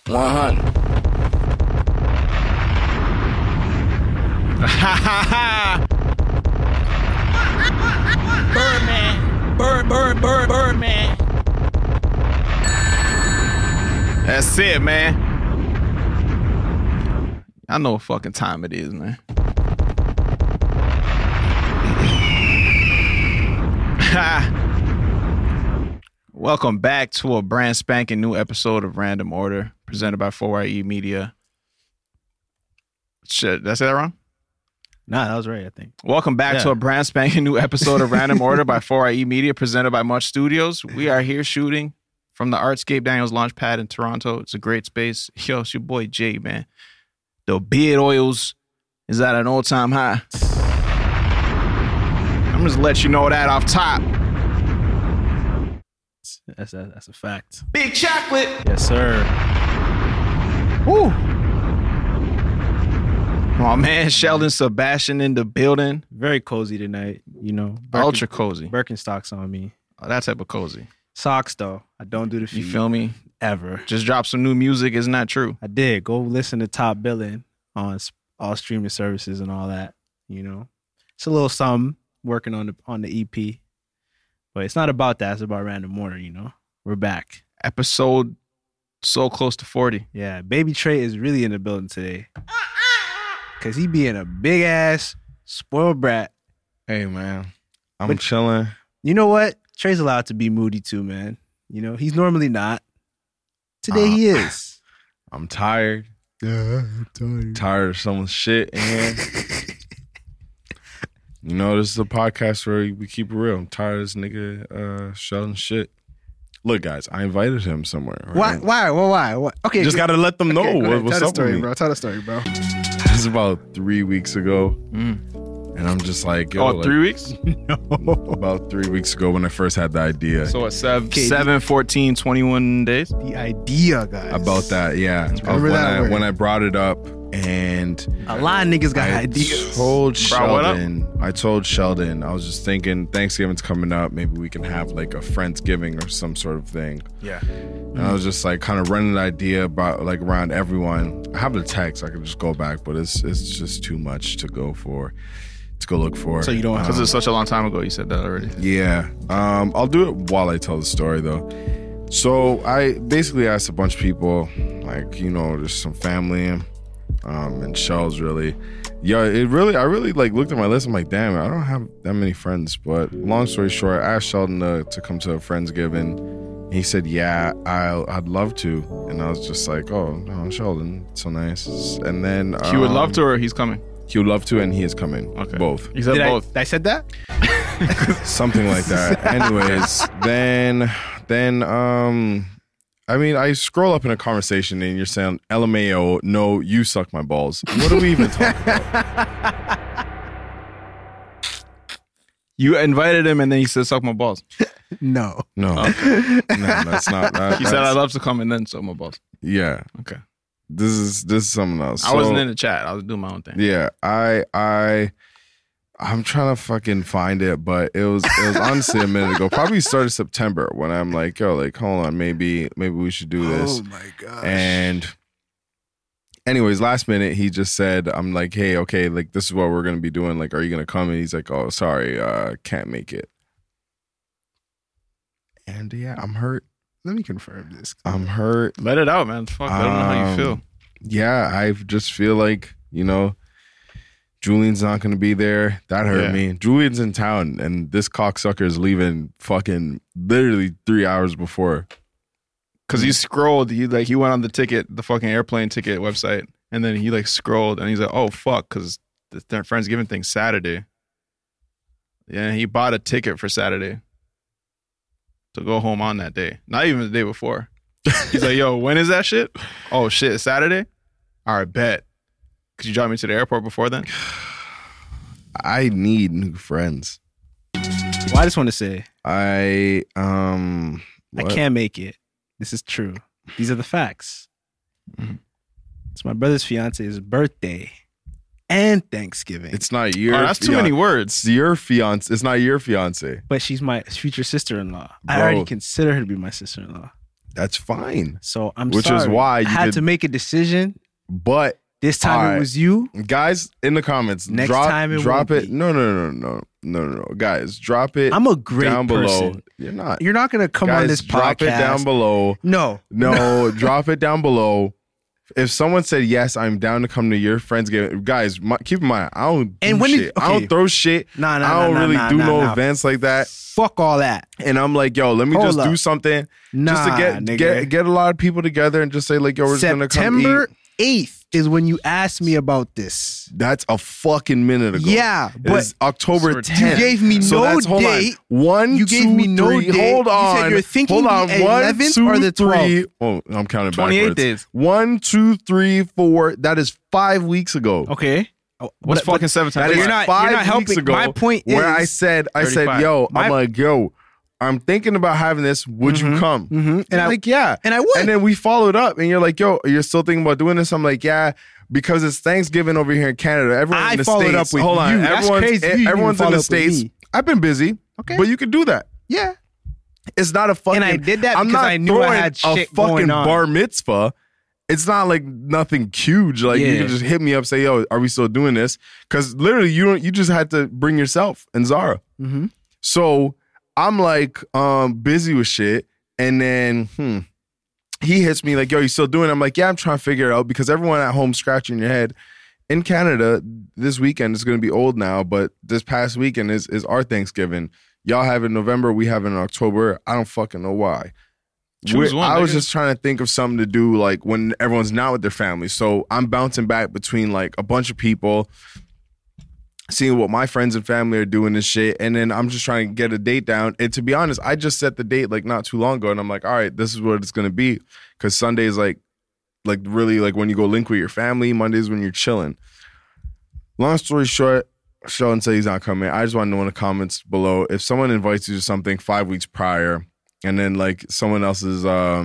100. Birdman. Birdman. That's it, man. I know what fucking time it is, man. Welcome back to a brand spanking new episode of Random Order, presented by 4YE Media. Shit, did I say that wrong? Nah, that was right, I think. Welcome back to a brand spanking new episode of Random Order by 4YE Media, presented by Much Studios. We are here shooting from the Artscape Daniels Launchpad in Toronto. It's a great space. Yo, it's your boy Jay, man. The beard oils is at an all-time high. I'm just let you know that off top. That's a fact. Big chocolate. Yes, sir. Woo. My man Sheldon Sebastian in the building. Very cozy tonight, you know. Ultra cozy. Birkenstocks on me. Oh, that type of cozy. Socks, though. I don't do the feet. You feel me? Ever. Just dropped some new music. Isn't that true? I did. Go listen to Top Billing on all streaming services and all that, you know. It's a little something working on the EP. But it's not about that. It's about Random Order, you know. We're back. Episode so close to 40. Yeah, Baby Trey is really in the building today. Because he being a big-ass spoiled brat. Hey, man. I'm chilling. You know what? Trey's allowed to be moody too, man. You know, he's normally not. Today he is. I'm tired. Yeah, I'm tired. Tired of someone's shit in here. You know, this is a podcast where we keep it real. I'm tired of this nigga Sheldon shit. Look, guys, I invited him somewhere. Right? Why? Okay, just got to let them know what's up with me. Bro. Tell the story, bro. This is about 3 weeks ago. And I'm just like, yo. Oh, 3 weeks? No. About 3 weeks ago when I first had the idea. So at 7, 14, 21 days? The idea, guys. About that, yeah. Remember that when I brought it up, and a lot of niggas got ideas. I told Sheldon, I was just thinking Thanksgiving's coming up. Maybe we can have like a Friendsgiving or some sort of thing. Yeah. And I was just like kind of running the idea about like around everyone. I have the text, I could just go back, but it's just too much to go look for. So you don't, because it's such a long time ago. You said that already. Yeah. I'll do it while I tell the story though. So I basically asked a bunch of people, like, you know, there's some family and Shells really. Yeah, I really like looked at my list. I'm like, damn, I don't have that many friends. But long story short, I asked Sheldon to come to a Friendsgiving. He said, yeah, I'd love to. And I was just like, oh, no, Sheldon, it's so nice. And then he would love to, or he's coming? He would love to, and he is coming. Okay. Both. He said both. I said that? Something like that. Anyways, then I mean, I scroll up in a conversation and you're saying, LMAO, no, you suck my balls. What are we even talking about? You invited him and then he said, suck my balls. No. No. No, that's not. He said, I'd love to come and then suck my balls. Yeah. Okay. This is something else. I wasn't in the chat. I was doing my own thing. Yeah. I'm trying to fucking find it, but it was honestly a minute ago. Probably started September when I'm like, yo, like, hold on, maybe we should do this. Oh my gosh. And anyways, last minute he just said, I'm like, hey, okay, like this is what we're gonna be doing. Like, are you gonna come? And he's like, oh, sorry, can't make it. And yeah, I'm hurt. Let me confirm this. I'm hurt. Let it out, man. Fuck, I don't know how you feel. Yeah, I just feel like, you know, Julian's not going to be there. That hurt me. Julian's in town, and this cocksucker is leaving fucking literally 3 hours before. Because he scrolled. He went on the fucking airplane ticket website, and then he like scrolled, and he's like, oh, fuck, because the Friendsgiving thing's Saturday. Yeah, he bought a ticket for Saturday to go home on that day. Not even the day before. He's like, yo, when is that shit? Oh, shit, it's Saturday? All right, bet. Could you drive me to the airport before then? I need new friends. Well, I just want to say, I can't make it. This is true. These are the facts. Mm-hmm. It's my brother's fiance's birthday and Thanksgiving. It's not your. Oh, that's too many words. It's your fiance. It's not your fiance. But she's my future sister-in-law. Bro. I already consider her to be my sister-in-law. That's fine. So I'm Which sorry. is why you I had to make a decision. But this time it was you. Guys, in the comments, Next time it drop won't it. be. No. Guys, drop it. I'm a great down person. below. You're not. You're not going to come Guys, on this podcast. drop it down below. No. Drop it down below. If someone said yes, I'm down to come to your Friendsgiving. Guys, keep in mind, I don't do shit. I don't throw shit. I don't really do no events like that. Fuck all that. And I'm like, yo, let me just do something just to get a lot of people together and just say like, yo, we're just gonna come eat. September 8th is when you asked me about this. That's a fucking minute ago. Yeah, but it's October 10th. You gave me no date. You gave me no date. Hold on. You said you're thinking the 11th or the 12th. Oh, I'm counting 28 backwards. days. 1, 2, 3, 4. That is 5 weeks ago. Okay. What's fucking 7 times? That is you're not 5 weeks helping. ago. My point is, where I said, yo, I'm like, yo, I'm thinking about having this. Would you come? And I'm like, yeah. And I would. And then we followed up, and you're like, yo, you're still thinking about doing this? I'm like, yeah, because it's Thanksgiving over here in Canada. Everyone in the followed States. up with Hold on. you. That's crazy. Everyone's in the States. I've been busy, but you could do that. Yeah. It's not a fucking. And I did that I'm because not I knew I had throwing shit a fucking going on. bar mitzvah. It's not like nothing huge. Like you can just hit me up, say, "Yo, are we still doing this?" Because literally, you just had to bring yourself and Zara. Mm-hmm. So I'm like busy with shit, and then he hits me like, "Yo, you still doing it?" I'm like, "Yeah, I'm trying to figure it out," because everyone at home scratching your head. In Canada, this weekend is going to be old now, but this past weekend is our Thanksgiving. Y'all have it in November, we have it in October. I don't fucking know why. Choose one, I was just trying to think of something to do like when everyone's not with their family. So I'm bouncing back between like a bunch of people, seeing what my friends and family are doing and shit. And then I'm just trying to get a date down. And to be honest, I just set the date like not too long ago. And I'm like, all right, this is what it's going to be. Because Sunday is like really like when you go link with your family. Mondays when you're chilling. Long story short, Sheldon said he's not coming. I just want to know in the comments below if someone invites you to something 5 weeks prior, and then like someone else's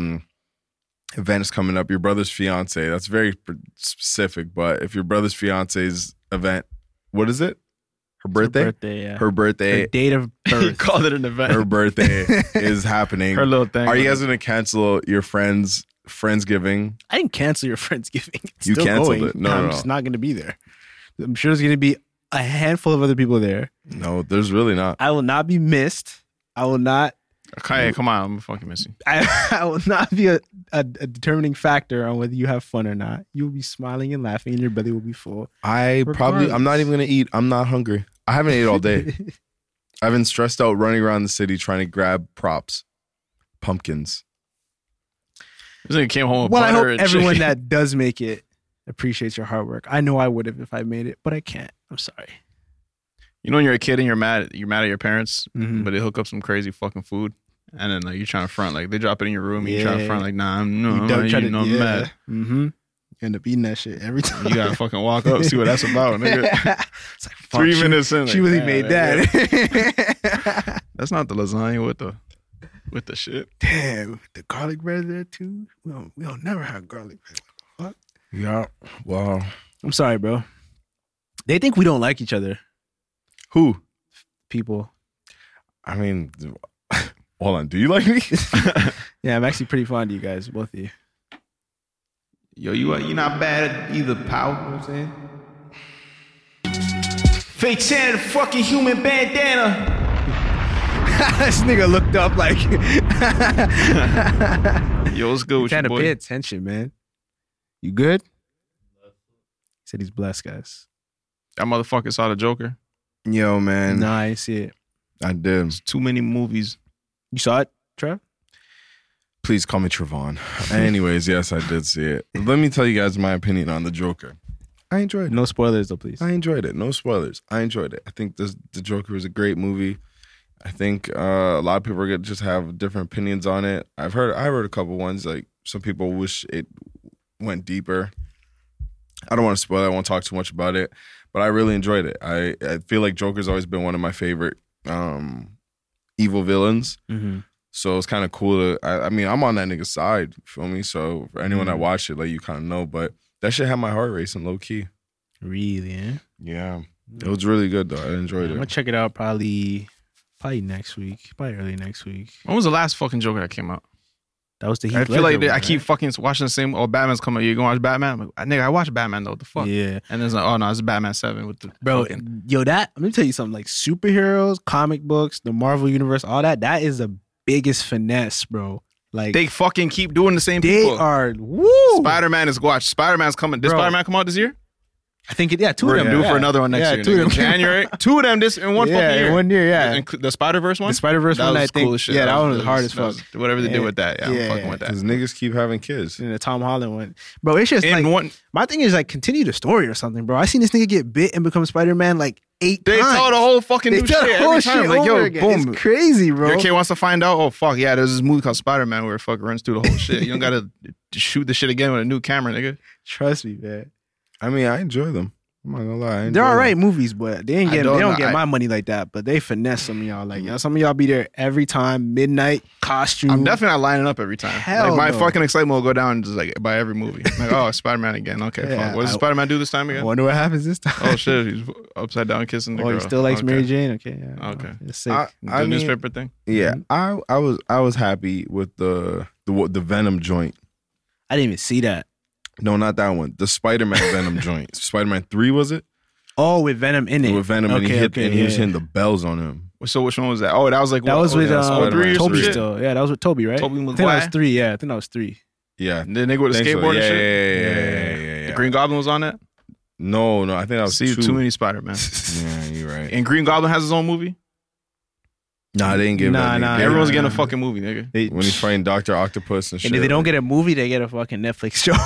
event is coming up, your brother's fiance. That's very specific, but if your brother's fiance's event, what is it? Her birthday? Her birthday, yeah. Her birthday. Her date of birth. You called it an event. Her birthday is happening. Her little thing. Are you guys going to cancel your Friendsgiving? I didn't cancel your Friendsgiving. It's You still canceled going. it. No, I'm just not going to be there. I'm sure there's going to be a handful of other people there. No, there's really not. I will not be missed. I will not. Okay, come on, I'm fucking missing. I will not be a determining factor on whether you have fun or not. You will be smiling and laughing, and your belly will be full. I'm not even going to eat. I'm not hungry. I haven't ate all day. I've been stressed out running around the city trying to grab props. Pumpkins. This nigga came home with Well, I butter hope and everyone chicken. that does make it appreciates your hard work. I know I would have if I made it, but I can't. I'm sorry. You know when you're a kid and you're mad at your parents, Mhm. but they hook up some crazy fucking food, and then like you're trying to front, like they drop it in your room, and you're trying to Yeah. front, like nah, I'm mad. Mm-hmm. End up eating that shit every time. You gotta fucking walk up, see what that's about, nigga. It's like, fuck, 3 minutes in, She like, really damn, made nigga. that. That's not the lasagna with the shit. Damn, the garlic bread there too. We don't never have garlic bread. What the fuck? Yeah. Wow. I'm sorry, bro. They think we don't like each other. Who? People. I mean, hold on. Do you like me? Yeah, I'm actually pretty fond of you guys, both of you. Yo, you not bad at either, pal. You know what I'm saying? Fake Santa, the fucking human bandana. This nigga looked up like. Yo, what's good with Trying you, to boy? pay attention, man. You good? He said he's blessed, guys. That motherfucker saw the Joker. Yo, man. Nah, I ain't see it. I did. Too many movies. You saw it, Trev? Please call me Trevon. Anyways, yes, I did see it. Let me tell you guys my opinion on the Joker. I enjoyed it. No spoilers, though, please. I enjoyed it. No spoilers. I enjoyed it. I think the Joker was a great movie. I think a lot of people are gonna just have different opinions on it. I heard a couple ones, like some people wish it went deeper. I don't want to spoil it. I won't talk too much about it, but I really enjoyed it. I feel like Joker's always been one of my favorite evil villains. Mm-hmm. So it's kind of cool to, I mean, I'm on that nigga's side, you feel me? So for anyone that watched it, like, you kind of know, but that shit had my heart racing low key. Really, eh? Yeah. It was really good though. I enjoyed I'm gonna it. check it out probably next week. Probably early next week. When was the last fucking Joker that came out? That was the Heath I feel like Ledger I one, keep right? fucking watching the same. Oh, Batman's coming. You gonna watch Batman? I'm like, nigga, I watch Batman though. What the fuck? Yeah. And it's like, oh no, it's Batman 7 with the Bro, fucking- yo, that, let me tell you something. Like superheroes, comic books, the Marvel Universe, all that is the biggest finesse, bro. Like, they fucking keep doing the same they people. are, woo! Spider-Man is watch. Spider-Man's coming. Did Bro. Spider-Man come out this year? I think two of We're them. due yeah. for another one next year. Two of them. January. Two of them this in one Yeah, fucking year. in 1 year, yeah. The Spider-Verse one? The Spider-Verse That one, was I think. cool as shit. Yeah, that one was hard as that fuck. whatever they did with that. Yeah, I'm Yeah. fucking with that. Because niggas keep having kids. And the Tom Holland one. Bro, it's just And like, one, my thing is like, continue the story or something, bro. I seen this nigga get bit and become Spider-Man like 8 they times. tell the whole fucking They new tell shit the whole every shit time. Like, over yo, again. boom. It's crazy, bro. Your kid wants to find out, oh, fuck, yeah, there's this movie called Spider-Man where it fucking runs through the whole shit. You don't got to shoot the shit again with a new camera, nigga. Trust me, man. I mean, I enjoy them. I'm not gonna lie. I enjoy They're all them. right movies, but they ain't I getting. They don't don't know. get my money like that. But they finesse some of y'all. Like some of y'all be there every time, midnight costume. I'm definitely not lining up every time. Hell like, my no. fucking excitement will go down just like by every movie. Like, oh, Spider-Man again. Okay, Yeah, fuck. What does Spider-Man do this time I again? wonder what happens this time. Oh, shit. He's upside down kissing the Oh, girl. he still likes Okay. Mary Jane. Okay, yeah. Okay. It's sick. The newspaper thing? Yeah, I was happy with the Venom joint. I didn't even see that. No, not that one. The Spider-Man Venom joint. Spider-Man 3 was it? Oh, with Venom in it. With Venom and he Okay, hit okay, and he was yeah. hitting the bells on him. So which one was that? Oh, that was like That what? was Oh, with yeah, Spider-Man or some Toby shit. still. Yeah, that was with Toby, right? Tobey I think that Maguire? was 3. Yeah, I think that was 3. Yeah. The nigga with the Think so. skateboard Yeah, and shit? yeah. The Green Goblin was on that? No, I think that was See, two. too many Spider-Man. Yeah, you're right. And Green Goblin has his own movie? Nah, they didn't give Nah, that. nah, nigga. Everyone's nah, getting a nah. fucking movie, nigga. They, When he's fighting Dr. Octopus and shit. and if they don't get a movie, they get a fucking Netflix show.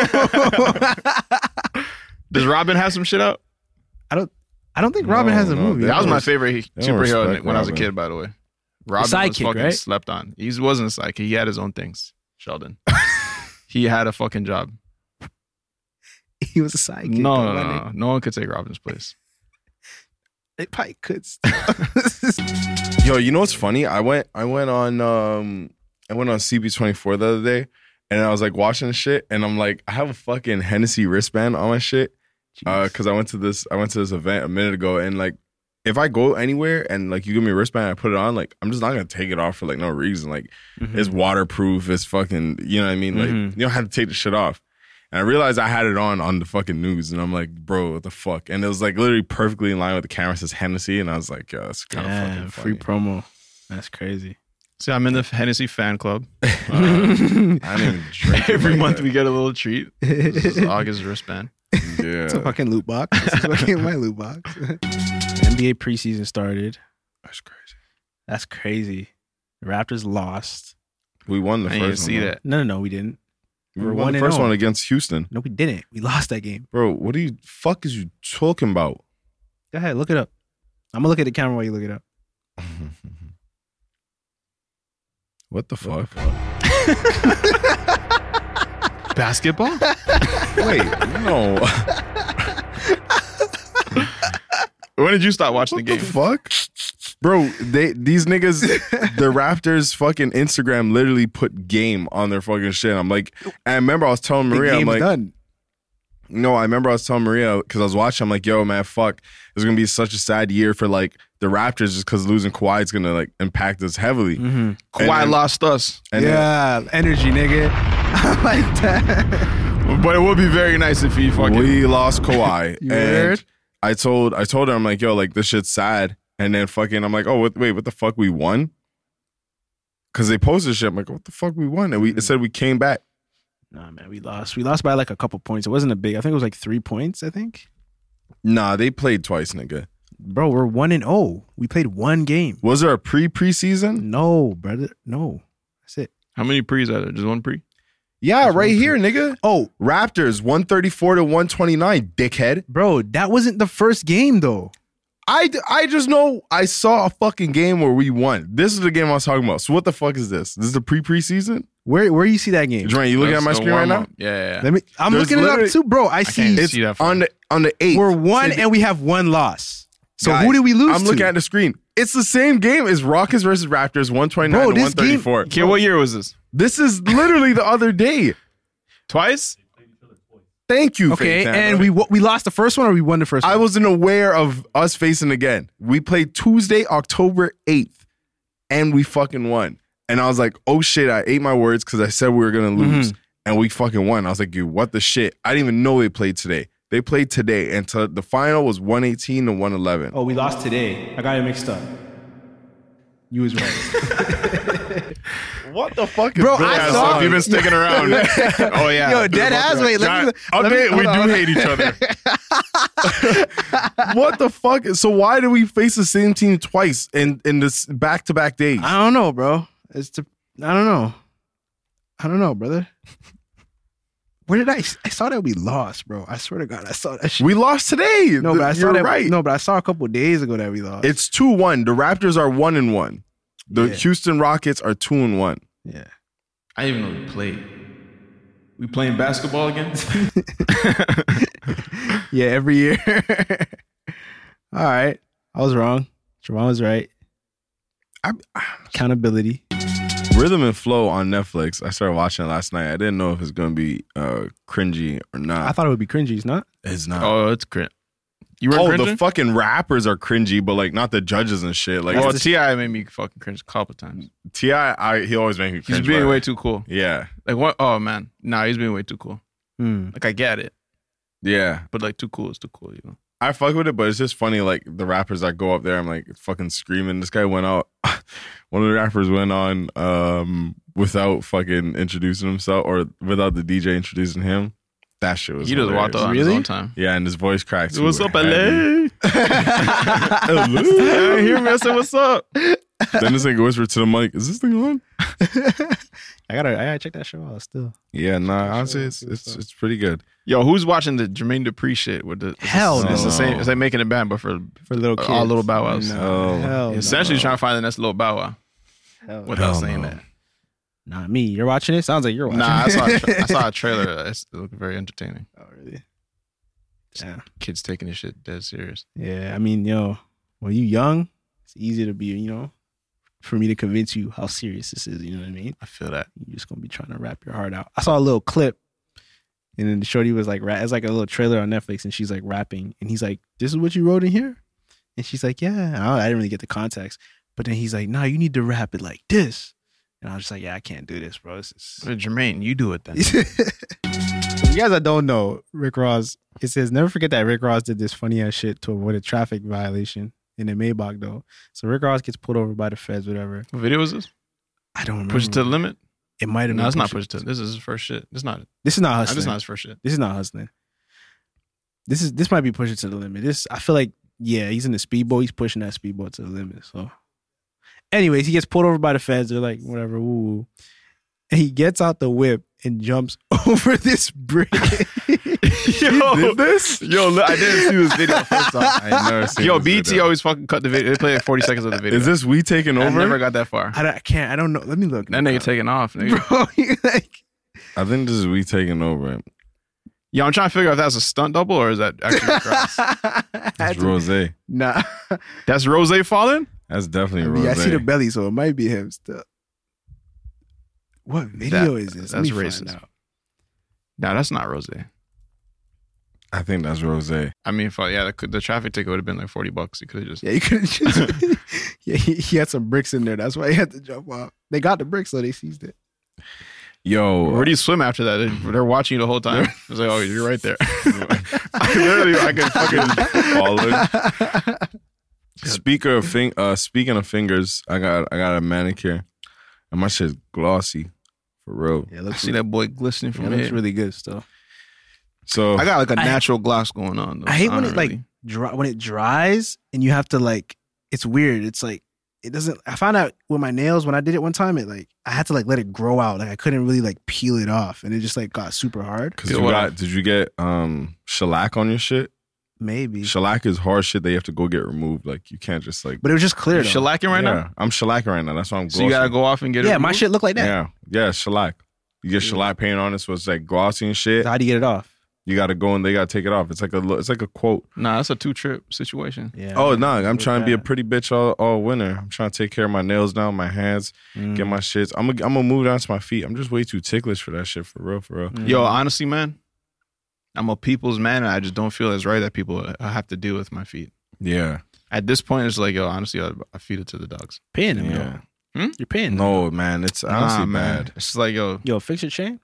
Does Robin have some shit out? I don't think Robin has a No, movie. they That was don't my res- favorite they don't superhero respect when I was a Robin. kid, by the way. Robin was sidekick, fucking right? slept on. He wasn't a sidekick. He had his own things, Sheldon. He had a fucking job. He was a sidekick. No, though, no, my no, nigga. no. No one could take Robin's place. They probably could. Yo, you know what's funny? I went on CB24 the other day, and I was like watching shit, and I'm like, I have a fucking Hennessy wristband on my shit, because I went to this event a minute ago, and like, if I go anywhere and like you give me a wristband, and I put it on, like I'm just not gonna take it off for like no reason. Like it's waterproof, it's fucking, you know what I mean? Like you don't have to take the shit off. And I realized I had it on the fucking news, and I'm like, bro, what the fuck? And it was like literally perfectly in line with the camera. It says Hennessy, and I was like, yo, that's kind of fucking free funny. promo. That's crazy. See, I'm in the Hennessy fan club. I didn't even drink it Every like month that. we get a little treat. This is August wristband. Yeah, It's a fucking loot box. This is fucking my loot box. NBA preseason started. that's crazy. That's crazy. The Raptors lost. We won the I didn't first see one. that. No, we didn't. We We're won the 1-0. first one against Houston. No, we didn't. We lost that game. Bro, what the fuck is you talking about? Go ahead, look it up. I'm gonna look at the camera while you look it up. What the fuck? Basketball? Wait, no. When did you stop watching What the the game? fuck? Bro, these niggas, the Raptors fucking Instagram literally put game on their fucking shit. I'm like, I remember I was telling Maria, the I'm game's like, done. no, I remember I was telling Maria because I was watching. I'm like, yo, man, fuck. It's gonna be such a sad year for like the Raptors just because losing Kawhi is gonna like impact us heavily. Kawhi then- lost us. And then- Yeah, energy, nigga. I like that. But it would be very nice if he fucking... we lost Kawhi. You and heard? I told her, I'm like, yo, like this shit's sad. And then fucking, I'm like, oh, wait, what the fuck? We won? Because they posted shit. I'm like, what the fuck? We won? And it said we came back. Nah, man, we lost. We lost by like a couple points. It wasn't a big. I think it was like 3 points. I think. Nah, they played twice, nigga. Bro, we're 1-0. We played one game. Was there a preseason? No, brother. No. That's it. How many pre's are there? Just one pre? Yeah, That's right one here, nigga. Oh, Raptors 134 to 129, dickhead. bro, that wasn't the first game though. I just know I saw a fucking game where we won. This is the game I was talking about. So what the fuck is this? This is the preseason? Where you see that game? Dwayne, you looking at my That's the screen right now? warm-up. Yeah. Let me. I'm There's looking it up literally- too, bro. I see. can't It's see that on the 8th. We're one See, and we have one loss. So guys, who did we lose I'm to? looking at the screen. It's the same game as Rockets versus Raptors, 129 Bro, to this game- 134. Okay, what year was this? This is literally the other day. Twice? Thank you. Okay, Faith and Tanner. we lost the first one or we won the first one? I wasn't aware of us facing again. We played Tuesday, October 8th, and we fucking won. And I was like, oh shit, I ate my words because I said we were going to lose. And we fucking won. I was like, dude, what the shit? I didn't even know they played today. They played today. And the final was 118 to 111. Oh, we lost today. I got it mixed up. You was right. What the fuck is Bro, going I on? saw- So if you've been sticking around. Oh, yeah. Yo, dead ass. Wait, let me Okay, we do hate each other. What the fuck? So why did we face the same team twice in this back-to-back days? I don't know, bro. I don't know, brother. Where did I saw that we lost, bro. I swear to God, I saw that shit. We lost today. No, but I saw You're that. right. No, but I saw a couple of days ago that we lost. It's 2-1. The Raptors are 1-1. The Yeah. Houston Rockets are 2-1. Yeah. I didn't even know we played. We playing basketball again? Yeah, every year. All right. I was wrong. Javon was right. Accountability. Rhythm and Flow on Netflix. I started watching it last night. I didn't know if it's going to be cringy or not. I thought it would be cringy. It's not. It's not. Oh, it's cringe. You weren't cringing? The fucking rappers are cringy, but like not the judges and shit. Like Well, T.I. made me fucking cringe a couple times. T.I., he always makes me cringe. He's being but- way too cool. Yeah. Like, what? Oh, man. Nah, he's being way too cool. Hmm. Like, I get it. Yeah. But, like, too cool is too cool, you know? I fuck with it, but it's just funny, like, the rappers that go up there, I'm like fucking screaming. This guy went out, one of the rappers went on without fucking introducing himself or without the DJ introducing him. That shit was He just walked hilarious. out on his own time. Yeah, and his voice cracks. What's up, LA? Hello? I hear me. I said, what's up? Then this nigga whispered to the mic, is this thing on? I gotta check that show out still. Yeah, nah, honestly, it's pretty good. Yo, who's watching the Jermaine Dupri shit? With the Hell it's no. the same. It's like making a band, but for little kids. all little Bow Wows. Oh. Hell Essentially, no. trying to find the next little Bow Wow Hell without Hell saying no. that. Not me. You're watching it? Sounds like you're watching Nah, it. I saw a trailer. It looked very entertaining. Oh, really? Yeah. Kids taking this shit dead serious. Yeah. I mean, when you young, it's easy to be, for me to convince you how serious this is. You know what I mean? I feel that. You're just gonna be trying to rap your heart out. I saw a little clip, and then the shorty was like, it's like a little trailer on Netflix, and she's like rapping, and he's like, "This is what you wrote in here," and she's like, "Yeah." I didn't really get the context, but then he's like, "Nah, you need to rap it like this," and I was just like, "Yeah, I can't do this, bro." This is... Jermaine, you do it then. You guys that don't know, Rick Ross, it says, never forget that Rick Ross did this funny ass shit to avoid a traffic violation in the Maybach, though. So Rick Ross gets pulled over by the feds, whatever. What video was this? I don't remember. Push it to the limit? It might have No, been. it's not push it to. This is his first shit. This is not hustling. This is not his first shit. This is not hustling. This might be pushing to the limit. I feel like, yeah, he's in the speedboat. He's pushing that speedboat to the limit. So, anyways, he gets pulled over by the feds. They're like, whatever, woo. And he gets out the whip and jumps over this bridge. Yo, did this? Yo, look, I didn't see this video first time. I never seen Yo, this BT video. always fucking cut the video. They play like 40 seconds of the video. Is this we taking I over? never got that far. I don't know. Let me look. That nigga taking off, nigga. Bro, like, I think this is we taking over. Yo, I'm trying to figure out if that's a stunt double or is that actually Rick Ross? That's Rose. nah. That's Rose falling? That's definitely I Rose. mean, I see the belly, so it might be him still. What video is this? Let That's me find racist. out. Nah, that's not Rose. I think that's Rose. I mean, yeah, the traffic ticket would have been like $40. You could have just. Yeah, you could have just. Yeah, he had some bricks in there. That's why he had to jump off. They got the bricks, so they seized it. Yo, Where do you swim after that? They're watching you the whole time. It's like, oh, you're right there. I could fucking falling. Speaking of fingers, I got a manicure, and my shit's glossy, for real. Yeah, I see that boy glistening from It looks here. really good still. So I got like a natural gloss going on. Though. I hate when don't it like really- when it dries and you have to like. It's weird. It's like it doesn't. I found out with my nails when I did it one time. It like I had to like let it grow out. Like I couldn't really like peel it off, and it just like got super hard. because did you get shellac on your shit? Maybe, Shellac is hard shit that you have to go get removed. Like you can't just like. but it was just clear. You're Though. shellacking right yeah, now? I'm shellacking right now. That's why I'm. So you gotta go off and get it. Yeah, my removed? shit looked like that. Yeah, shellac. You get shellac paint on it, so it's like glossy and shit. So how do you get it off? You got to go and they got to take it off. It's like a quote. Nah, that's a 2-trip situation. Yeah. Oh no, I'm trying to be a pretty bitch all winter. I'm trying to take care of my nails now, my hands, get my shits. I'm gonna move down to my feet. I'm just way too ticklish for that shit. For real. Yo, honestly, man, I'm a people's man, and I just don't feel it's right that people have to deal with my feet. Yeah. At this point, it's like, yo, honestly, I feed it to the dogs. paying them. Yeah. Yeah. You're paying. No, man, it's honestly bad. It's just like, yo, fix your chain.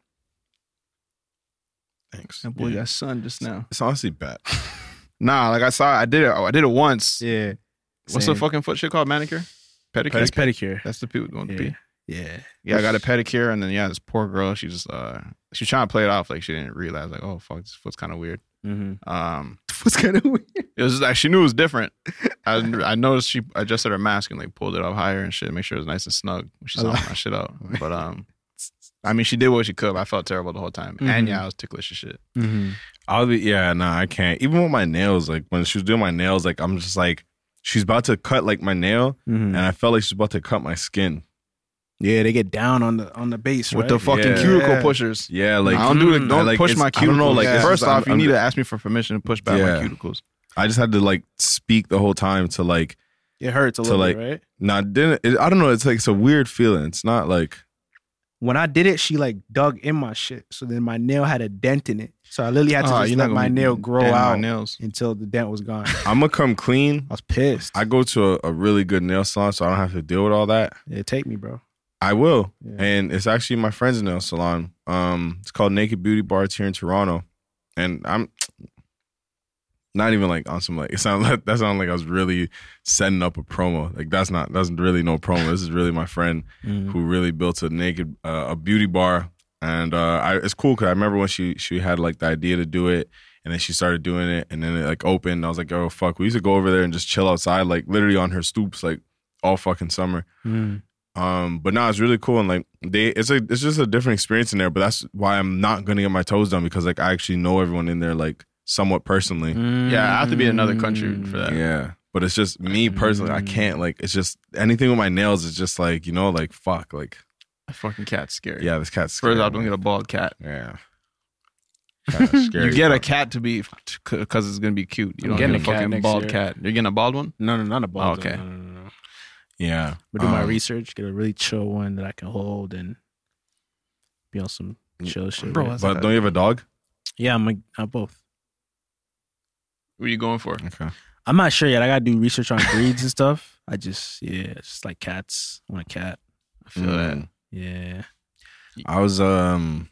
Thanks. that boy got sun just now. It's honestly bad. Nah, like I did it once. Yeah. What's the fucking foot shit called? Manicure? Pedicure? That's pedicure. That's the people going to be. Yeah. Yeah, I got a pedicure, and then this poor girl, she just she was trying to play it off like she didn't realize, like, oh fuck, this foot's kind of weird. What's kind of weird? It was like she knew it was different. I noticed she adjusted her mask and like pulled it up higher and shit, make sure it was nice and snug when she saw my shit out. But I mean, she did what she could. But I felt terrible the whole time, and I was ticklish as shit. I can't. Even with my nails, like when she was doing my nails, like I'm just like, she's about to cut like my nail, and I felt like she's about to cut my skin. Yeah, they get down on the base with the fucking cuticle pushers. Yeah, like I don't do it. Don't push my cuticles. I don't know. Like first off, you need to ask me for permission to push back my cuticles. I just had to like speak the whole time to like. It hurts a little bit, right? No, I don't know. It's like it's a weird feeling. It's not like. When I did it, she like dug in my shit, so then my nail had a dent in it. So I literally had to just let my nail grow out until the dent was gone. I'm gonna come clean. I was pissed. I go to a really good nail salon, so I don't have to deal with all that. Yeah, take me, bro. I will, and it's actually my friend's nail salon. It's called Naked Beauty Bar. It's here in Toronto, and I'm not even like on some like that sounded like I was really setting up a promo. Like that's really no promo. This is really my friend who really built a beauty bar, and it's cool because I remember when she had like the idea to do it, and then she started doing it, and then it like opened. I was like, oh fuck, we used to go over there and just chill outside, like literally on her stoops, like all fucking summer. But no, it's really cool, and like it's just a different experience in there. But that's why I'm not gonna get my toes done, because like I actually know everyone in there like somewhat personally. Yeah, I have to be in another country for that. Yeah, but it's just me personally. I can't like. It's just anything with my nails is just like, you know, like fuck, like a fucking cat's scary. Yeah, this cat's scary. First off, don't get a bald cat. Yeah. You get a cat to be because it's gonna be cute. You don't get a fucking bald cat. You're getting a bald one? No, not a bald one. Okay. No. Yeah. But do my research, get a really chill one that I can hold and be on some chill shit. Bro, but don't you have a dog? Yeah, I'm both. What are you going for? Okay. I'm not sure yet. I gotta do research on breeds and stuff. It's just like cats. I want a cat. I feel that. Yeah. I was in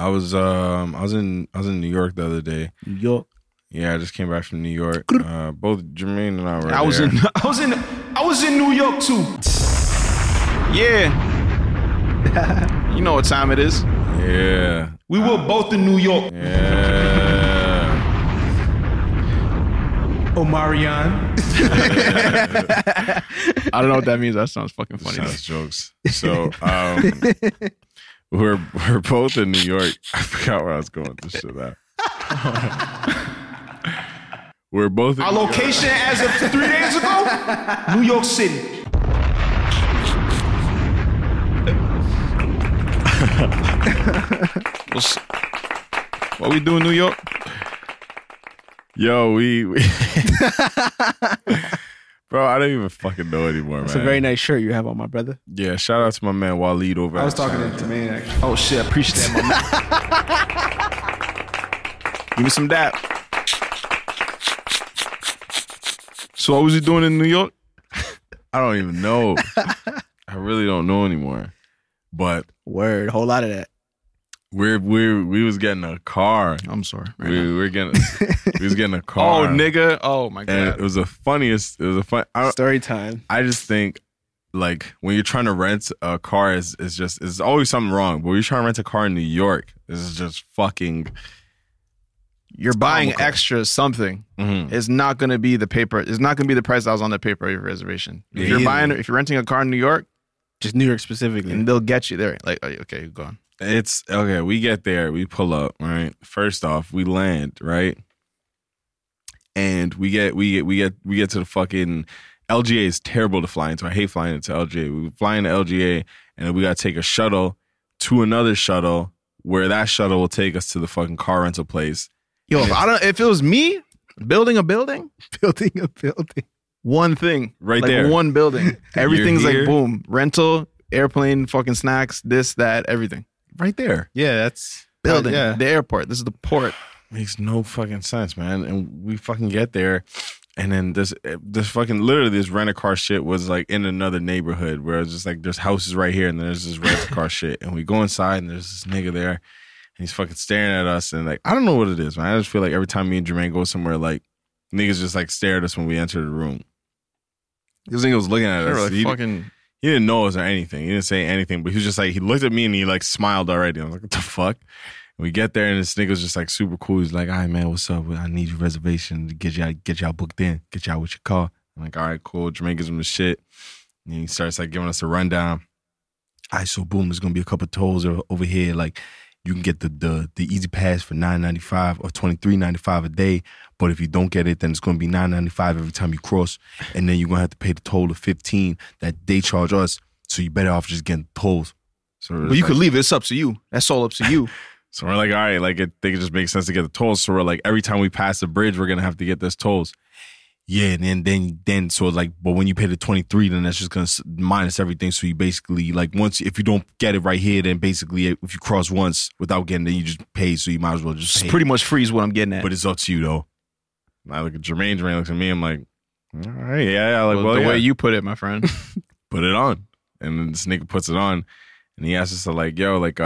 New York the other day. New York. Yeah, I just came back from New York. Both Jermaine and I were I was in New York too. Yeah. You know what time it is. Yeah. We were both in New York. Yeah. Omarion. I don't know what that means. That sounds fucking funny. Sounds jokes. So we're both in New York. I forgot where I was going with this shit at. We're both in our location as of 3 days ago, New York City. What we do in New York? Yo, we bro, I don't even fucking know anymore, man. It's a very nice shirt you have on, my brother. Yeah, shout out to my man Waleed over. I was talking to me actually. Oh shit, I appreciate that, my man. Give me some dap. So what was he doing in New York? I don't even know. I really don't know anymore. But word, whole lot of that. We was getting a car. I'm sorry. We was getting a car. Oh nigga. Oh my god. And it was a fun story time. I just think like when you're trying to rent a car is always something wrong. But when you're trying to rent a car in New York, this is just fucking. You're buying extra something. It's not going to be the paper. It's not going to be the price that was on the paper of your reservation. If you're renting a car in New York, just New York specifically, and they'll get you there. Like, okay, go on. It's okay. We get there. We pull up. Right. First off, we land. Right. And we get to the fucking LGA is terrible to fly into. I hate flying into LGA. We fly into LGA, and then we got to take a shuttle to another shuttle, where that shuttle will take us to the fucking car rental place. Yo, if it was me building a building, one thing right like there, one building, everything's like boom, rental, airplane, fucking snacks, this, that, everything, right there. Yeah, that's building. The airport. This is the port. Makes no fucking sense, man. And we fucking get there, And then this fucking literally this rent-a-car shit was like in another neighborhood where it's just like there's houses right here and there's this rent-a-car shit. And we go inside and there's this nigga there and he's fucking staring at us and like I don't know what it is, man. I just feel like every time me and Jermaine go somewhere, like niggas just like stare at us when we enter the room. This nigga was looking at us. Like He didn't know us or anything. He didn't say anything, but he was just like he looked at me and he like smiled already. I was like, what the fuck? We get there and this nigga's just like super cool. He's like, all right, man, what's up? I need your reservation to get y'all booked in, get y'all with your car. I'm like, all right, cool. Jermaine gives him the shit. And he starts like giving us a rundown. All right, so boom, there's gonna be a couple of tolls over here. Like you can get the easy pass for $9.95 or $23.95 a day. But if you don't get it, then it's gonna be $9.95 every time you cross. And then you're gonna have to pay the toll of $15 that they charge us. So you better off just getting tolls. So but you could leave it. It's up to you. That's all up to you. So we're like, all right, like they could just make sense to get the tolls. So we're like, every time we pass the bridge, we're gonna have to get those tolls. Yeah, and then so like, but when you pay the 23, then that's just gonna minus everything. So you basically like if you don't get it right here, then basically if you cross once without getting it, you just pay. So you might as well just pay. It's pretty much free is what I'm getting at. But it's up to you though. I look at Jermaine looks at me. I'm like, all right, yeah, like well, the way you put it, my friend, put it on. And then this nigga puts it on, and he asks us to like, yo, like,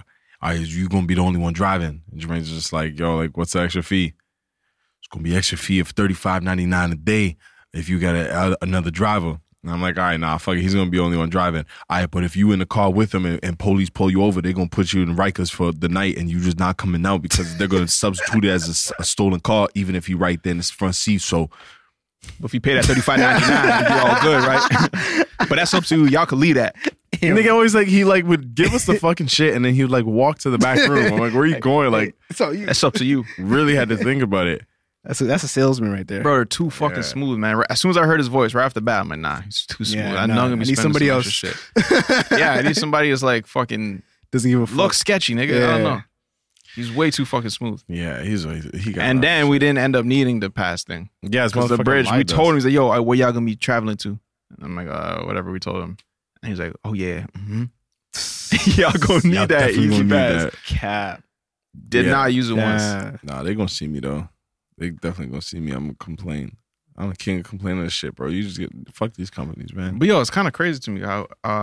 you gonna be the only one driving? And Jermaine's just like, yo, like, what's the extra fee? It's gonna be extra fee of $35.99 a day if you got another driver. And I'm like, all right, nah, fuck it. He's gonna be the only one driving. All right, but if you in the car with him and police pull you over, they're gonna put you in Rikers for the night, and you just not coming out because they're gonna substitute it as a stolen car, even if you right there in the front seat. So, if you pay that $35.99, you'll be all good, right? But that's up to you. Y'all can leave that. Nigga always like he like would give us the fucking shit and then he would like walk to the back room. I'm like, where are you going? Like, that's up to you. Really had to think about it. That's a salesman right there, bro. They're too fucking smooth, man. As soon as I heard his voice right off the bat, I'm like, nah, he's too smooth. I know I'm gonna be spending somebody else. Shit. Yeah, I need somebody who's like fucking doesn't give a fuck. Looks sketchy, nigga. Yeah. I don't know. He's way too fucking smooth. Yeah, he got. And then we didn't end up needing the pass thing. Yeah, it's the bridge. We told him, he's like, yo, where y'all gonna be traveling to? And I'm like, whatever. We told him, and he's like, oh yeah, y'all gonna need that easy pass. Cap. Did not use it once. Nah, they gonna see me though. They definitely gonna see me. I'm gonna complain. I'm the king of complaining this shit, bro. You just fuck these companies, man. But yo, it's kind of crazy to me how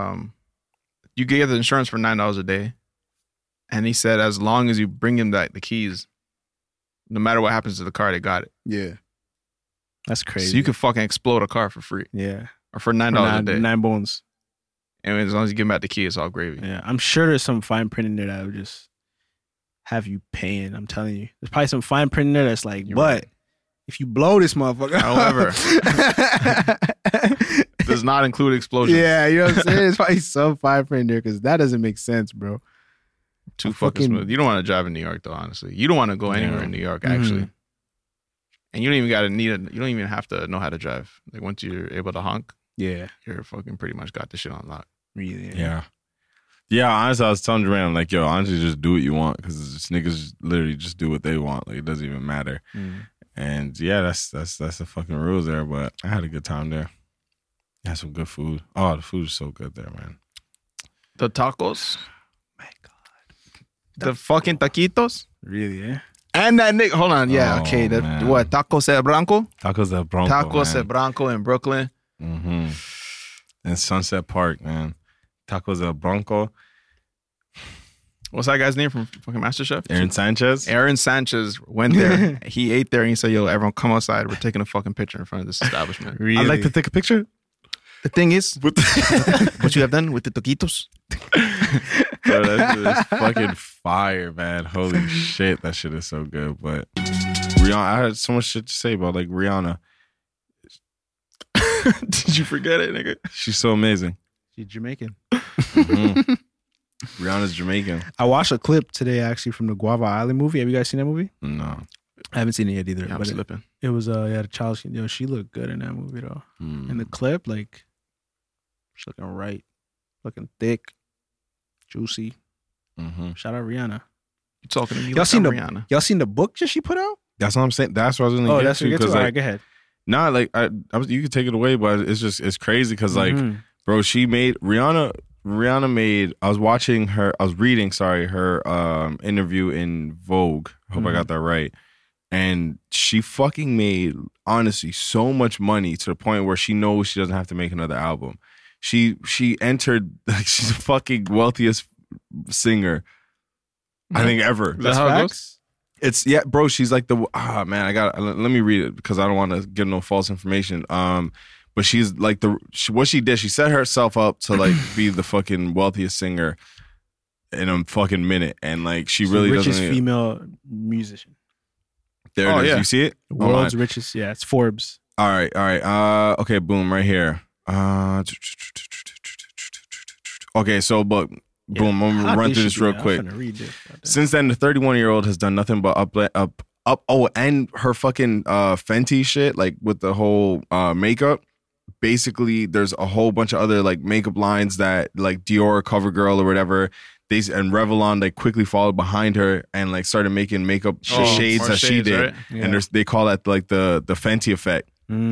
you get the insurance for $9 a day. And he said, as long as you bring him the keys, no matter what happens to the car, they got it. Yeah. That's crazy. So you could fucking explode a car for free. Yeah. Or for $9 a day. 9 bones. And as long as you give him back the key, it's all gravy. Yeah. I'm sure there's some fine print in there that would just have you paying. I'm telling you. There's probably some fine print in there that's like, if you blow this motherfucker. However, does not include explosions. Yeah, you know what I'm saying? There's probably some fine print in there because that doesn't make sense, bro. Too fucking smooth. You don't want to drive in New York though, honestly. You don't want to go anywhere in New York, actually. And you don't even you don't even have to know how to drive. Like once you're able to honk, you're fucking pretty much got the shit on lock. Really? Yeah. Yeah, honestly, I was telling Jermaine, I'm like, yo, honestly, just do what you want because this niggas literally just do what they want. Like it doesn't even matter. And yeah, that's the fucking rules there. But I had a good time there. I had some good food. Oh, the food is so good there, man. The tacos. The fucking taquitos? Really, yeah? And that nigga, hold on, yeah, okay. What, Tacos El Branco? Tacos El Branco, Tacos El Branco in Brooklyn. Mm-hmm. In Sunset Park, man. Tacos El Branco. What's that guy's name from fucking MasterChef? Aaron Sanchez? Aaron Sanchez went there. He ate there and he said, yo, everyone come outside. We're taking a fucking picture in front of this establishment. Really? I'd like to take a picture. The thing is, what you have done with the taquitos. Bro, that shit is fucking fire, man. Holy shit, that shit is so good. But Rihanna, I had so much shit to say about like Rihanna. Did you forget it, nigga? She's so amazing. She's Jamaican. Mm-hmm. Rihanna's Jamaican. I watched a clip today actually from the Guava Island movie. Have you guys seen that movie? No. I haven't seen it yet either. Yeah, I'm slipping. It was the child. She looked good in that movie though. In the clip, like she's looking right, looking thick, juicy. Shout out Rihanna. You talking to me? Y'all seen Rihanna? Y'all seen the book that she put out? That's what I'm saying. That's what I was gonna get to. All right, go ahead. Nah, like you could take it away, but it's crazy because like, bro, Rihanna made. I was reading her interview in Vogue. Hope I got that right. And she fucking made, honestly, so much money to the point where she knows she doesn't have to make another album. She entered, like, she's the fucking wealthiest singer, I think, ever. That's how it goes? It's, yeah, bro, she's like let me read it because I don't want to give no false information. But she's like what she did, she set herself up to like be the fucking wealthiest singer in a fucking minute. And like, she really doesn't. Richest female musician. There it is. Yeah. You see it? The world's richest. Yeah, it's Forbes. All right. Okay, boom, right here. Okay, so but boom, I'm gonna run through this real quick. Since then, the 31-year-old has done nothing but up. Oh, and her fucking Fenty shit, like with the whole makeup. Basically, there's a whole bunch of other like makeup lines that like Dior, CoverGirl, or whatever. And Revlon like quickly followed behind her and like started making makeup shades that she did, right? Yeah. And they call that like the Fenty effect.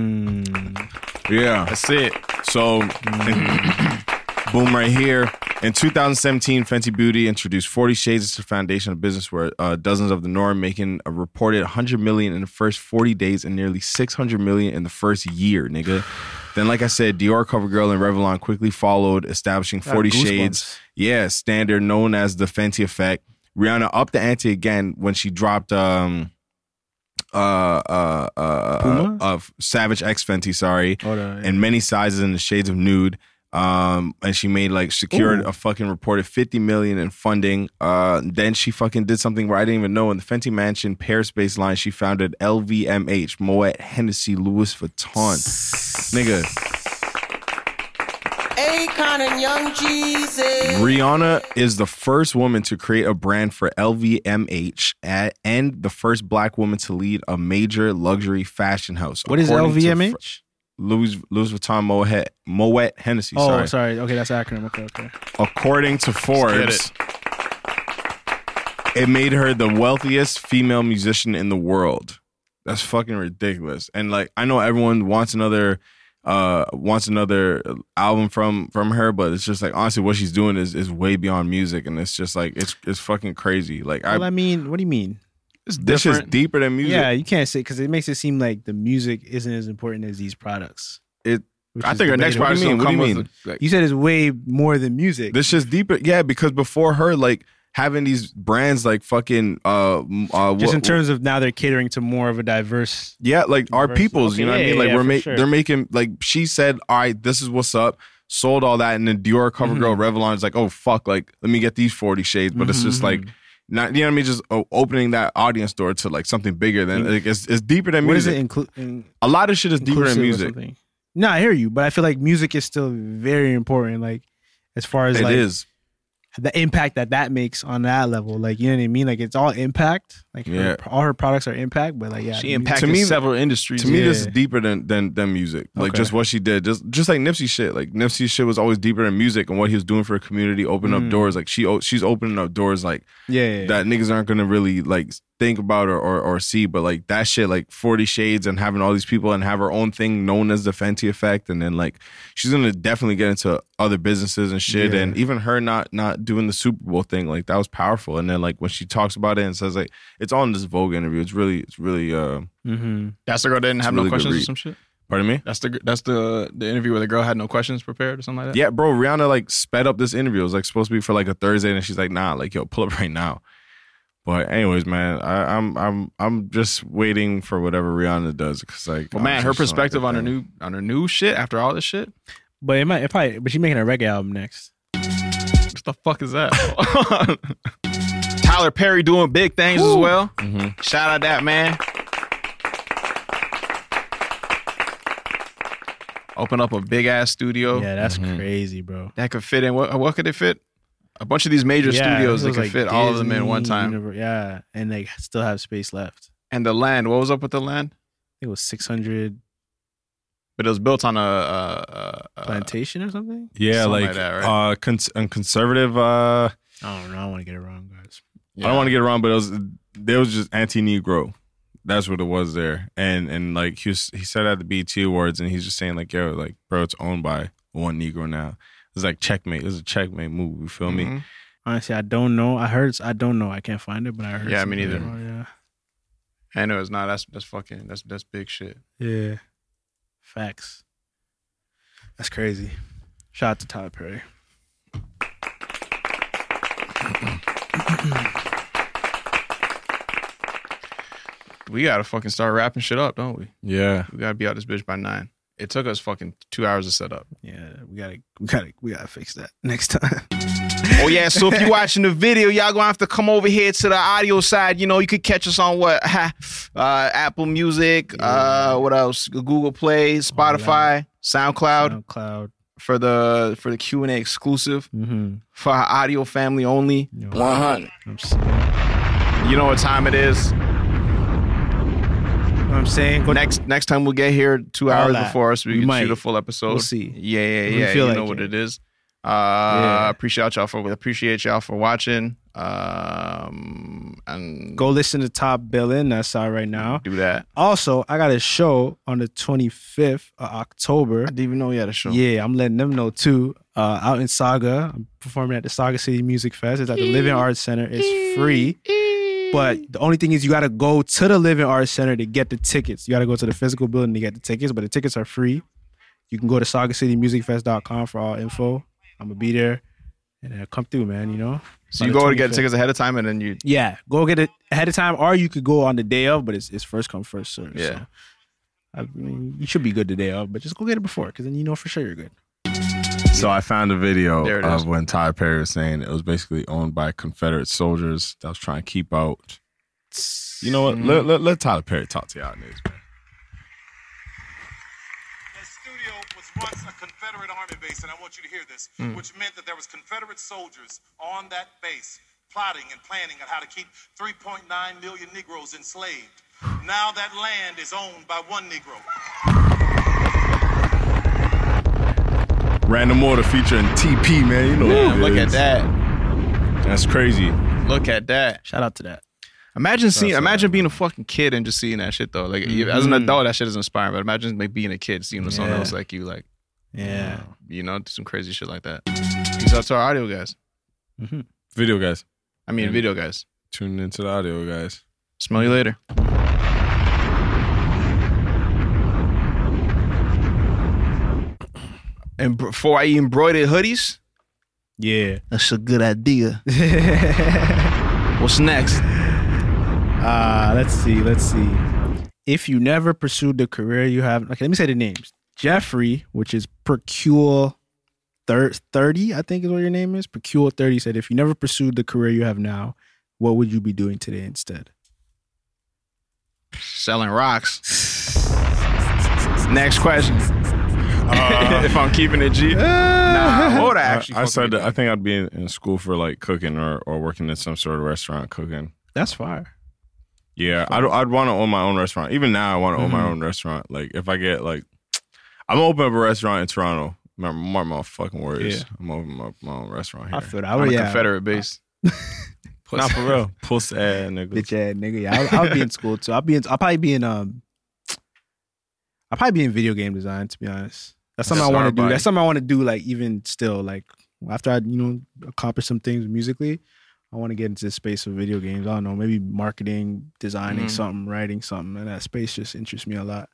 Yeah, that's it. So, boom, right here. In 2017, Fenty Beauty introduced 40 Shades as the foundation of business, where dozens of the norm, making a reported 100 million in the first 40 days and nearly 600 million in the first year, nigga. Then, like I said, Dior, CoverGirl, and Revlon quickly followed, establishing 40 Shades, standard known as the Fenty effect. Rihanna upped the ante again when she dropped Savage X Fenty, in many sizes in the shades of nude. And she made secured a fucking reported 50 million in funding. Then she fucking did something where I didn't even know. In the Fenty Mansion Paris-based line, she founded LVMH, Moet Hennessy Louis Vuitton. Nigga. Akon and Young Jeezy. Rihanna is the first woman to create a brand for LVMH and the first black woman to lead a major luxury fashion house. What is LVMH? Louis Vuitton Moet Hennessy. Oh, sorry. Okay, that's an acronym. Okay. According to Forbes, it made her the wealthiest female musician in the world. That's fucking ridiculous. And like, I know everyone wants another album from her, but it's just like, honestly, what she's doing is way beyond music, and it's just like it's fucking crazy. Like, I mean, what do you mean? This is deeper than music. Yeah, you can't say, because it makes it seem like the music isn't as important as these products. I think her next product is gonna come with. You said it's way more than music. This is deeper. Yeah, because before her, like, having these brands like fucking just in terms of now they're catering to more of a diverse. Yeah, like our peoples. You know what I mean? Like they're making, like, she said, all right, this is what's up. Sold all that, and then Dior, CoverGirl, Revlon is like, oh fuck, like, let me get these 40 shades. But it's just like, not, you know what I mean? Just opening that audience door to like something bigger than, like, it's deeper than music. What does it include? A lot of shit is deeper than music. No, I hear you, but I feel like music is still very important. Like, as far as it is the impact that makes on that level, like, you know what I mean? Like, it's all impact. Like, all her products are impact, but like, yeah, she impacted several industries. To me, this is deeper than music. Like, just what she did, just like Nipsey shit. Like, Nipsey shit was always deeper than music, and what he was doing for the community, opening up doors. Like, she's opening up doors, like, that niggas aren't gonna really like think about or see. But like that shit, like 40 Shades, and having all these people, and have her own thing known as the Fenty effect, and then like she's gonna definitely get into other businesses and shit. And even her not doing the Super Bowl thing, like, that was powerful. And then like when she talks about it and says, like, it's all in this Vogue interview. It's really That's the girl that didn't have no questions or some shit. Pardon me? That's the interview where the girl had no questions prepared or something like that? Yeah, bro, Rihanna like sped up this interview. It was like supposed to be for like a Thursday, and she's like, nah, like, yo, pull up right now. But anyways, man, I'm just waiting for whatever Rihanna does, because like, well, man, her perspective on her new shit after all this shit. But but she's making a reggae album next. What the fuck is that? Tyler Perry doing big things as well. Shout out that man. Open up a big ass studio. Yeah, that's crazy, bro. That could fit in. What could it fit? A bunch of these major studios that could fit all of them in one time. And they still have space left. And the land, what was up with the land? I think it was 600. But it was built on a plantation or something? Yeah, something like that, right? Conservative. I don't know. I don't want to get it wrong, guys. Yeah. I don't want to get it wrong, but there was just anti-Negro. That's what it was there. And like he said at the BET Awards, and he's just saying like, yo, like, bro, it's owned by one Negro now. It's like checkmate. It was a checkmate move. You feel me? Honestly, I don't know. I don't know. I can't find it, but I heard. Yeah, me neither. I know it's not. That's big shit. Yeah. Facts. That's crazy. Shout out to Tyler Perry. We gotta fucking start wrapping shit up, don't we? Yeah. We gotta be out this bitch by 9. It took us fucking 2 hours to set up. Yeah, we gotta fix that next time. Oh yeah, so if you're watching the video, y'all gonna have to come over here to the audio side. You know, you could catch us on what? Apple Music, what else? Google Play, Spotify, SoundCloud. For the Q&A exclusive. For our audio family only. 100. You know what time it is? What I'm saying, Next time we'll get here 2 hours before us. We can shoot a full episode. We'll see. Yeah. Feel you know what it is. Appreciate y'all for watching. And go listen to Top Billin'. That's out right now. Do that. Also, I got a show on the 25th of October. I didn't even know you had a show. Yeah, I'm letting them know too. Out in Saga, I'm performing at the Saga City Music Fest. It's at the Living Arts Center. It's free. But the only thing is you got to go to the Living Arts Center to get the tickets. You got to go to the physical building to get the tickets, but the tickets are free. You can go to SagaCityMusicFest.com for all info. I'm going to be there. And come through, man, you know? So you go to get tickets ahead of time and then you... Yeah, go get it ahead of time, or you could go on the day of, but it's first come, first serve. Yeah. So, I mean, you should be good the day of, but just go get it before, because then you know for sure you're good. So I found a video of when Tyler Perry was saying it was basically owned by Confederate soldiers that was trying to keep out. You know what? Let Tyler Perry talk to y'all niggas, man. The studio was once a Confederate Army base, and I want you to hear this, which meant that there was Confederate soldiers on that base plotting and planning on how to keep 3.9 million Negroes enslaved. Now that land is owned by one Negro. Random Order featuring TP, man. You know what it look is. at that. That's crazy. Look at that. Shout out to that. Imagine being a fucking kid and just seeing that shit though. Like as an adult, that shit is inspiring. But imagine like being a kid, seeing someone else like you, like you know, do some crazy shit like that. Peace out to our audio guys. Video guys. I mean, video guys. Tuning into the audio guys. Smell you later. And before I embroidered hoodies, Yeah. that's a good idea. What's next? Let's see. If you never pursued the career you have, okay, let me say the names. Jeffrey, which is Percule 30, I think is what your name is. Percule 30 said, if you never pursued the career you have now, what would you be doing today instead? Selling rocks. Next question. If I'm keeping it G. Nah, what would I actually I said that I think I'd be in school for like cooking or working in some sort of restaurant cooking. That's fire. Yeah, I'd want to own my own restaurant. Even now, I want to own my own restaurant. Like, if I get, like, I'm going to open up a restaurant in Toronto. Mark my fucking words. Yeah. I'm going to open up my own restaurant here. I feel that. on a Confederate base. Not for real. Puss ass niggas. Bitch ass nigga. Yeah, I'll be in school too. I'll probably be in video game design, to be honest. That's something I want to do. That's something I want to do, like, even still, like, after I, accomplish some things musically, I want to get into the space of video games. I don't know, maybe marketing, designing something, writing something. And that space just interests me a lot.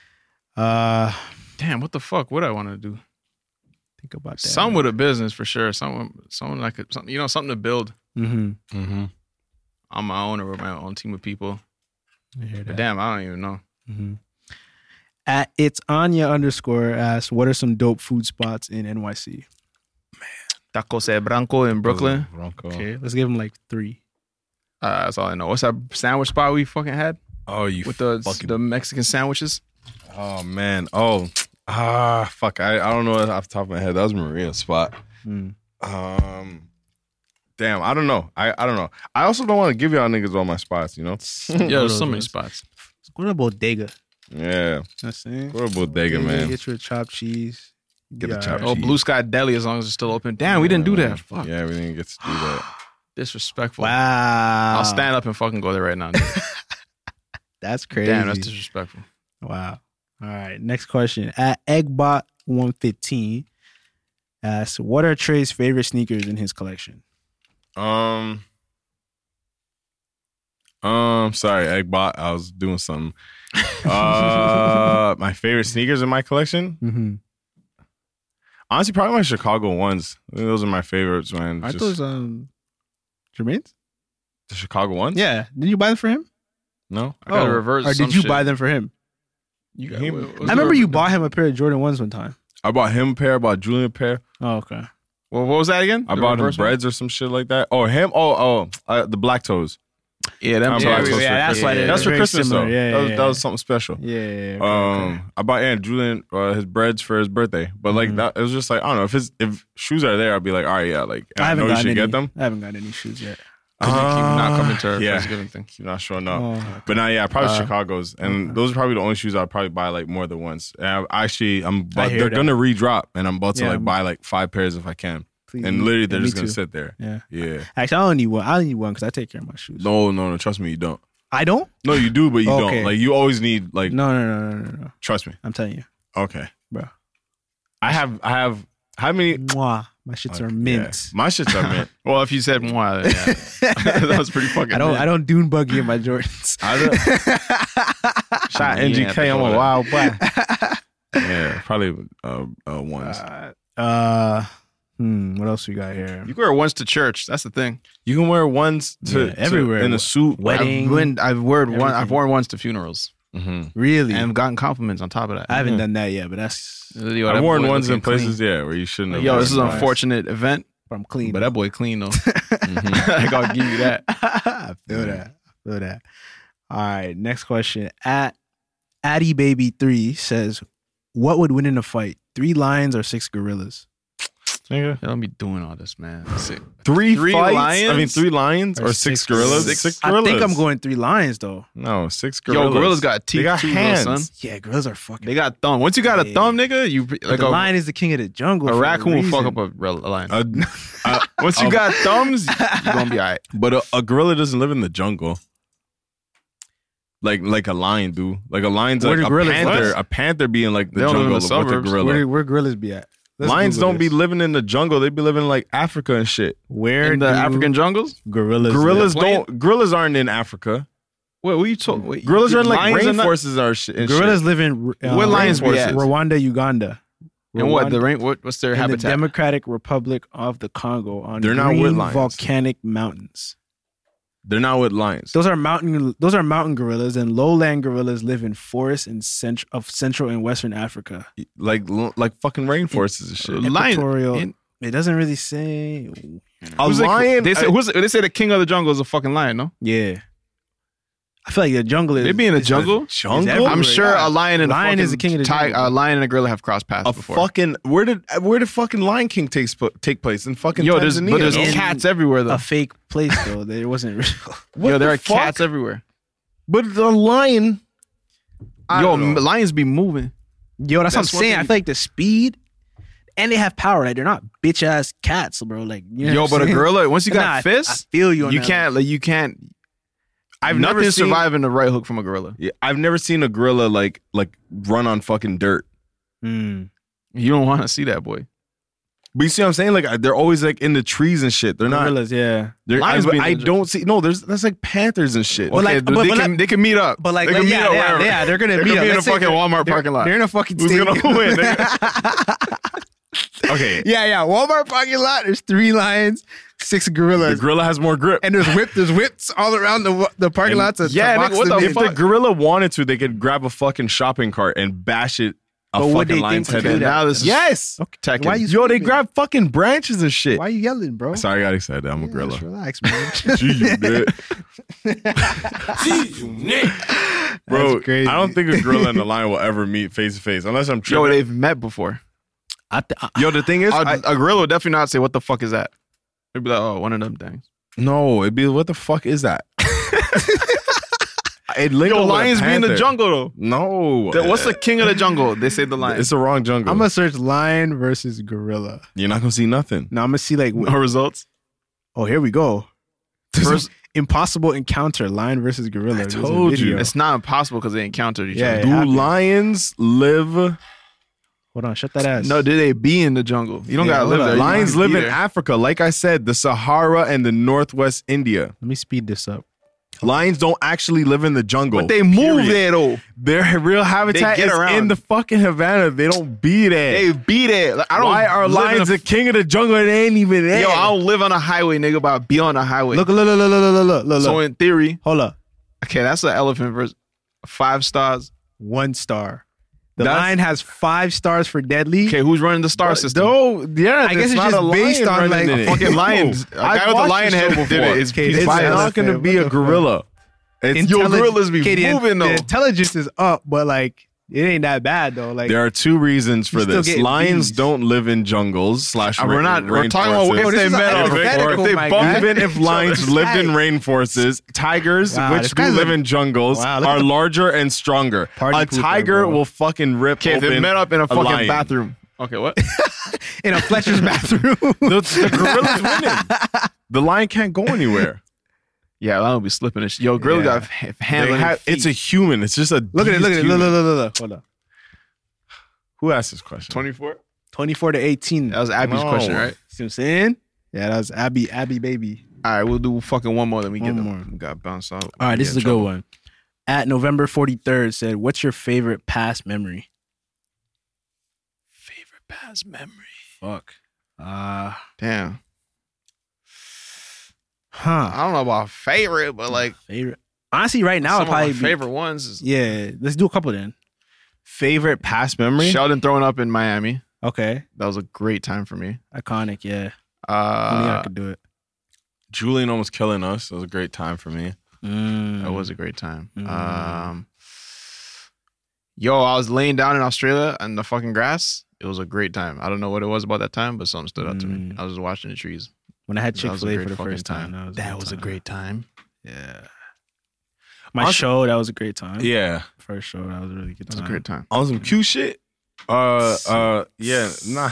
Damn, what the fuck would I want to do? Think about that. Some with a business for sure. Someone like something to build. Mm-hmm. On my own or with my own team of people. I hear that. But damn, I don't even know. Mm-hmm. At It's Anya _ asks, what are some dope food spots in NYC? Tacos El Branco in Brooklyn. Okay, let's give them like 3. That's all I know. What's that sandwich spot we fucking had? Oh, you with the Mexican sandwiches? Oh, man. Oh, fuck. I don't know off the top of my head. That was Maria's spot. Mm. Damn, I don't know. I don't know. I also don't want to give y'all niggas all my spots, you know? Yeah, there's so many spots. Let's go to Bodega. Yeah. That's it. Go to Bodega, man. Get you a chopped cheese. Get the chopped cheese. Oh, Blue Sky Deli, as long as it's still open. Damn, we didn't do that. Fuck. Yeah, we didn't get to do that. Disrespectful. Wow. I'll stand up and fucking go there right now. That's crazy. Damn, that's disrespectful. Wow. All right. Next question. At Eggbot115 asks, what are Trey's favorite sneakers in his collection? Sorry, Eggbot. I was doing something. My favorite sneakers in my collection. Mm-hmm. Honestly, probably my Chicago ones. I think those are my favorites, man. Aren't those Jermaine's? The Chicago ones? Yeah. Did you buy them for him? No. I got to reverse. Or did you buy them for him? You I remember you bought him a pair of Jordan 1s one time. I bought him a pair. I bought Julian a pair. Oh, okay. Well, what was that again? I bought him breads or some shit like that. Oh, him? The black toes. Yeah, them Black toes. toes. that's why That's for very Christmas similar. though. Yeah, That was something special. Yeah. I bought Julian his breads for his birthday, but like that, it was just like I don't know if shoes are there, I'd be like, all right, yeah, like I know you should get them. I haven't got any shoes yet. You keep not coming to our yeah. Thanksgiving thing. Keep not showing up. But now, yeah, probably Chicago's, and those are probably the only shoes I'll probably buy like more than once. And they're gonna redrop, and I'm about to like buy like 5 pairs if I can. Please. And literally, they're Me just gonna too. sit there. Yeah. Actually, I don't need one. I don't need one because I take care of my shoes. No. Trust me, you don't. I don't? No, you do, but you Okay. don't. Like you always need like. No. Trust me. I'm telling you, Okay, bro. I have. How many? Mwah. My shits are mint. Yeah. My shits are mint. Well, if you said moi, then yeah. That was pretty fucking. I don't dune buggy in my Jordans. Shot NGK. I'm a wild boy. Yeah, probably ones. What else we got here? You can wear ones to church. That's the thing. You can wear ones to everywhere in a suit. Wedding. I've worn ones to funerals Really? and I've gotten compliments on top of that. I haven't done that yet, but that's. Yo, I've that worn boy ones in looking places, clean. yeah, where you shouldn't have. Yo, this is an Nice. unfortunate event, I'm clean. but that boy clean though. I gotta give you that. I feel that. All right. Next question. At Addy Baby 3 says, "What would win in a fight? 3 lions or 6 gorillas?" Yeah, don't be doing all this, man. Three fights? lions? I mean, 3 lions or 6 gorillas? gorillas? 6 I gorillas. think I'm going 3 lions though. No, 6 gorillas. Yo, gorillas got teeth They got too, hands. though, son. Yeah, gorillas are fucking. They got thumb. Once you got a Yeah. thumb, nigga, you But like the a lion is the king of the jungle. for raccoon will fuck reason. up a lion. A- Once you got thumbs, you're gonna be all right. but a gorilla doesn't live in the jungle. Like a lion do. Like a lion's Where like do a gorillas panther. live? A panther being like the They don't live in jungle the with a suburbs. gorilla. Where gorillas be at? Let's Lions Google don't be this. living in the jungle. They be living in like Africa and shit. Where In the do African jungles? gorillas? Gorillas live? Gorillas aren't in Africa. Wait, what you talking? Gorillas are in like lions are not- rainforests or shit. and Gorillas shit. live in Where lions be at? Rwanda, Uganda. And what the Rwanda- rain? What's their in the habitat? Democratic Republic of the Congo on They're not green with lions. volcanic mountains. They're not with lions. Those are mountain gorillas, and lowland gorillas live in forests in Central and Western Africa. Like fucking rainforests and shit. Lion- Equatorial. in- It doesn't really say. A Who's the- lion. They say the king of the jungle is a fucking lion. No, Yeah, I feel like the jungle is. they be in the jungle. jungle. everywhere. I'm sure a lion and Lion a is the king of the tiger. jungle. A lion and a gorilla have crossed paths A before. fucking where did fucking Lion King take place in fucking Yo, there's Tanzania? In cats everywhere though. a fake place though. There wasn't real. What Yo, there the are fuck? cats everywhere. But the lion. I Yo, don't know. lions be moving. Yo, that's what I'm That's one saying. thing- I feel like the speed, and they have power. Like they're not bitch ass cats, bro. Like you know Yo, what but I'm a saying? gorilla, once you got Nah, fists, I feel you. On you that. can't. Like you can't. I've Nothing never seen. surviving the right hook from a gorilla. Yeah, I've never seen a gorilla like run on fucking dirt. Mm. You don't want to see that, boy. But you see what I'm saying? Like they're always like in the trees and shit. They're not. Gorillas, yeah. Lions be in I the- don't see. No, that's like panthers and shit. Well, Okay, like- but but they, like- can, they can meet up. But like, they can meet up wherever. they're gonna They meet could up. be in a Let's say fucking they're- Walmart they're- parking lot. They're in a fucking Who's stadium. gonna win? Okay, Yeah. Walmart parking lot. There's 3 lions, 6 the gorillas, gorilla has more grip. and there's whips all around the parking lot. To Yeah, box nigga, what them the in. if the gorilla wanted to, they could grab a fucking shopping cart and bash it a But would fucking they lion's think head. to in. do that? Now this is Yes. Tekken. Why you Yo, they screaming? grab fucking branches and shit. Why you yelling, bro? Sorry, I got excited. I'm a gorilla. Just relax, man. Gee, you did. Bro, That's crazy. I don't think a gorilla and a lion will ever meet face to face unless I'm Yo, tripping. they've met before. Yo, the thing is, A gorilla would definitely not say, "What the fuck is that?" They'd be like, "Oh, one of them things." no, it'd be what the fuck is that? Yo, lions be in the jungle though. No, What's the king of the jungle? They say the lion. It's the wrong jungle. I'm gonna search lion versus gorilla. You're not gonna see nothing. Now I'm gonna see like. No results. Oh, here we go. First, Impossible encounter: lion versus gorilla. There's a told you. video. it's not impossible because they encountered each Yeah, other. it Do happened. lions live? Hold on, shut that ass. No, do they be in the jungle? You don't Yeah, gotta hold live on. there. You Lions don't have live to in be there. Africa. Like I said, the Sahara and the Northwest India. Let me speed this up. Lions don't actually live in the jungle. But they move period. there though. Their real habitat get is around. in the fucking Havana. They don't be there. They be there. Like, I don't Why are live in lions the king of the jungle and they ain't even there? Yo, I don't live on a highway, nigga, but I be on a highway. Look. So in theory, Hold up. okay, that's an elephant versus 5 stars. 1 star. The That's- lion has 5 stars for deadly. Okay, who's running the star system? No, yeah, I guess it's not just a based lion on, running like, it. Fucking lions. A I've guy with a watched lion the head show did before. it. It's Okay, he's it's It's biased. not going to be a gorilla. It's Yo, gorillas be Okay, moving the though. intelligence is up, but like it ain't that bad though. Like There are 2 reasons for You still this. getting Lions bees. don't live in jungles / We're talking about rainforests. if this they is met a up. hypothetical, If they my bump guy. Even if lions lived in rainforests, tigers, Wow, which this do guy's live a- in jungles, Wow, look at are the larger and stronger. party A pooper, tiger bro. will fucking rip Okay, if open they met up in a fucking lion. bathroom. Okay, what? in a Fletcher's bathroom. The gorilla's winning. The lion can't go anywhere. Yeah, I don't be slipping and shit. Yo, gorilla Yeah. got hands on his feet. It's a human. It's just a Look at it. beast human. Look. Hold up. Who asked this question? 24. 24 to 18. That was Abby's No. question, right? See what I'm saying? Yeah, that was Abby baby. All right, we'll do fucking one more, then we One get them. more. We got bounced out. All right, this Get is in a good trouble. one. At November 43rd said, "What's your favorite past memory?" Favorite past memory. Fuck. Damn. Huh. I don't know about favorite, but like Favorite. Honestly, right now, some it'd probably of my be favorite ones is Yeah, let's do a couple then. Favorite past memory? Sheldon throwing up in Miami. Okay. That was a great time for me. Iconic, yeah. Only I could do it. Julian almost killing us. It was a great time for me. That was a great time. Mm. Yo, I was laying down in Australia in the fucking grass. It was a great time. I don't know what it was about that time, but something stood out to me. Mm. I was watching the trees. When I had That was a Chick-fil-A great for the fucking first time. That was a great time. Yeah. My show, that was a great time. Yeah. First show, that was a really good That was time. a great time. On some cute shit. Yeah. Nah.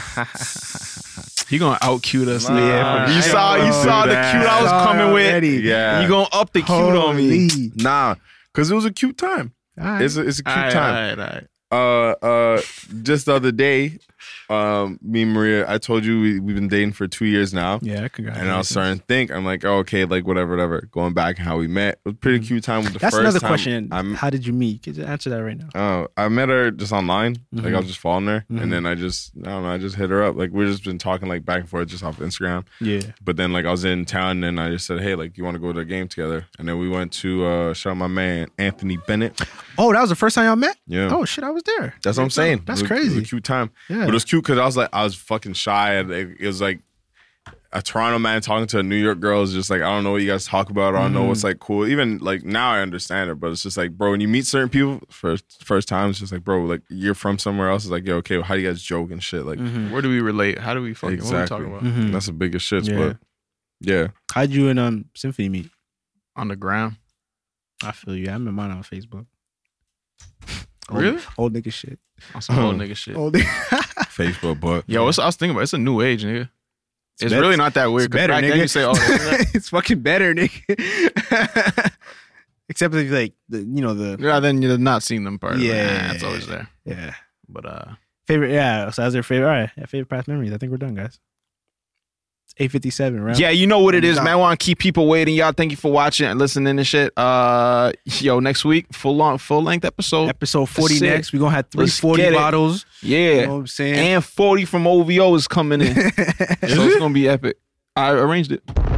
He gonna out cute us. Nah, Yeah, I you saw don't the do cute that. I was coming with. Already. Yeah. You gonna up the cute on me? Holy. Nah. Because it was a cute time. All right. It's a cute time. All right. Just the other day, me and Maria, I told you we've been dating for 2 years now. Yeah, congratulations. And I was starting to think, I'm like, oh, okay, like whatever. Going back and how we met. It was a pretty cute time with the That's first another time. question. How did you meet? Could you answer that right now? I met her just online. Like I was just following her. Mhm. And then I just hit her up. Like we've just been talking like back and forth just off Instagram. Yeah. But then like I was in town and I just said, hey, like you want to go to a game together? And then we went to shout out my man Anthony Bennett. Oh, that was the first time y'all met? Yeah. Oh, shit, I was there. That's what I'm saying. That's It was crazy. a cute time. Yeah. But it was cute because I was fucking shy. And it was like a Toronto man talking to a New York girl is just like, I don't know what you guys talk about. I don't know what's like cool. Even like now I understand it, but it's just like, bro, when you meet certain people first time, it's just like, bro, like you're from somewhere else. It's like, yo, okay, well, how do you guys joke and shit? Like, Where do we relate? How do we fucking exactly. what are we talking about? That's the biggest shits. Yeah. But yeah. How'd you and Symphony meet? On the ground. I feel you. I met mine on Facebook. Really? Old nigga shit. On some old nigga shit. Old nigga. Facebook, but Yo, I was thinking about it's a new age, nigga. It's better- really not that weird. It's 'cause better, back then nigga. you say, oh, It's fucking better, nigga. Except if like the yeah, then you're not seeing them part. Yeah. It's always there. yeah. But Favorite, yeah. So that's their favorite. All right, yeah, favorite past memories. I think we're done, guys. It's 8:57, right? yeah, you know what it is, Stop. man. I want to keep people waiting. Y'all, thank you for watching and listening and shit. Yo, next week, full length episode. Episode 40 That's it. next. We're gonna have Let's 340 get it. bottles. Yeah. You know what I'm saying? And 40 from OVO is coming in. So it's gonna be epic. I arranged it.